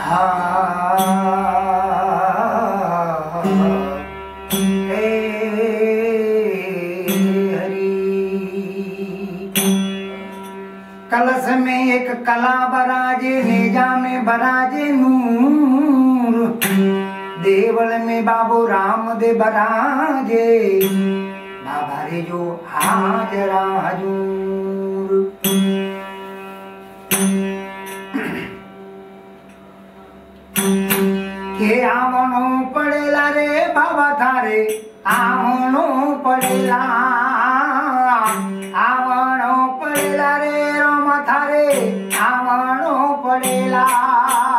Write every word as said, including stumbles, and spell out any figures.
कलश में एक कला बराजे, नेजा में बराजे नूर, देवल में बाबू राम दे बराजे, बाबा रे जो हाजरा हजूर। के आवणो पड़ेला रे बाबा थारे, आवणो पड़ेला, आवणो पड़ेला रे राम थारे, आवणो पड़ेला।